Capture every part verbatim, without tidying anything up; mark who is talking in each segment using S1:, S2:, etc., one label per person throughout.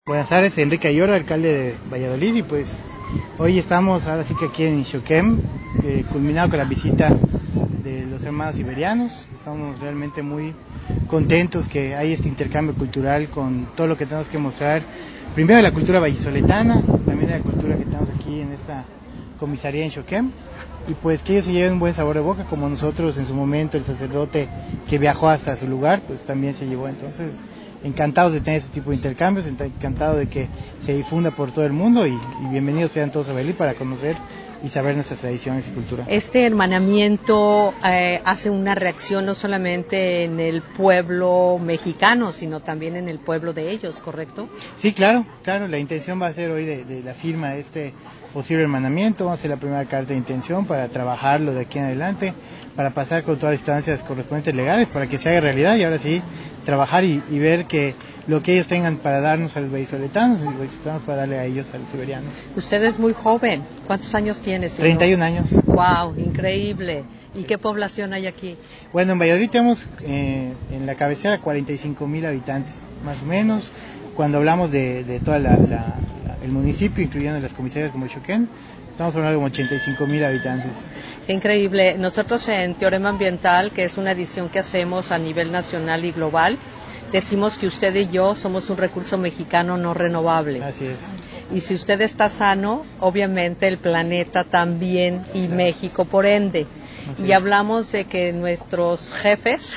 S1: Buenas tardes, Enrique Ayora, alcalde de Valladolid, y pues hoy estamos ahora sí que aquí en Ixoquem, eh, culminado con la visita de los hermanos iberianos. Estamos realmente muy contentos que hay este intercambio cultural con todo lo que tenemos que mostrar, primero de la cultura vallisoletana, también de la cultura que tenemos aquí en esta comisaría en Ixoquem, y pues que ellos se lleven un buen sabor de boca, como nosotros en su momento, el sacerdote que viajó hasta su lugar, pues también se llevó. Entonces, encantados de tener este tipo de intercambios, encantados de que se difunda por todo el mundo, y, y bienvenidos sean todos a Valladolid para conocer y saber nuestras tradiciones y cultura.
S2: Este hermanamiento eh, hace una reacción no solamente en el pueblo mexicano, sino también en el pueblo de ellos, ¿correcto?
S1: Sí, claro, claro, la intención va a ser hoy de, de la firma de este posible hermanamiento. Vamos a hacer la primera carta de intención para trabajarlo de aquí en adelante, para pasar con todas las instancias correspondientes legales, para que se haga realidad, y ahora sí trabajar y, y ver que lo que ellos tengan para darnos a los vallisoletanos y los vallisoletanos para darle a ellos, a los iberianos.
S2: Usted es muy joven. ¿Cuántos años tiene, señor?
S1: treinta y un años.
S2: Wow, increíble. ¿Y sí. qué población hay aquí?
S1: Bueno, en Valladolid tenemos eh, en la cabecera cuarenta y cinco mil habitantes, más o menos. Cuando hablamos de, de todo la, la, la, el municipio, incluyendo las comisarías como Ixoquem, estamos hablando de como ochenta y cinco mil habitantes.
S2: Qué increíble. Nosotros en Teorema Ambiental, que es una edición que hacemos a nivel nacional y global, decimos que usted y yo somos un recurso mexicano no renovable.
S1: Así es.
S2: Y si usted está sano, obviamente el planeta también, y claro. México por ende. Así y es. Hablamos de que nuestros jefes,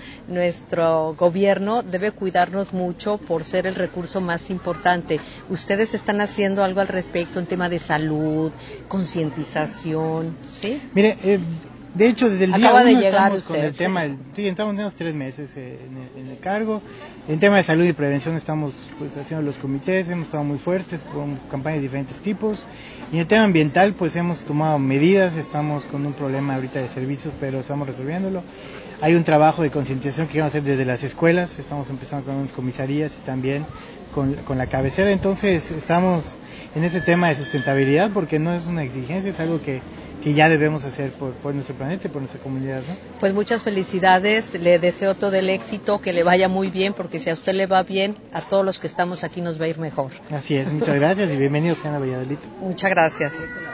S2: nuestro gobierno debe cuidarnos mucho por ser el recurso más importante. ¿Ustedes están haciendo algo al respecto en tema de salud, concientización? ¿Sí?
S1: Mire, eh, de hecho, desde el
S2: Acaba
S1: día uno
S2: de llegar
S1: estamos
S2: usted.
S1: con el tema, el, sí, estamos unos tres meses eh, en, el, en el cargo. En tema de salud y prevención estamos pues haciendo los comités, hemos estado muy fuertes con campañas de diferentes tipos. Y en el tema ambiental pues hemos tomado medidas, estamos con un problema ahorita de servicios, pero estamos resolviéndolo. Hay un trabajo de concientización que queremos hacer desde las escuelas, estamos empezando con unas comisarías y también con, con la cabecera. Entonces estamos en ese tema de sustentabilidad, porque no es una exigencia, es algo que que ya debemos hacer por, por nuestro planeta y por nuestra comunidad, ¿no?
S2: Pues muchas felicidades, le deseo todo el éxito, que le vaya muy bien, porque si a usted le va bien, a todos los que estamos aquí nos va a ir mejor.
S1: Así es, muchas gracias y bienvenidos a Valladolid.
S2: Muchas gracias.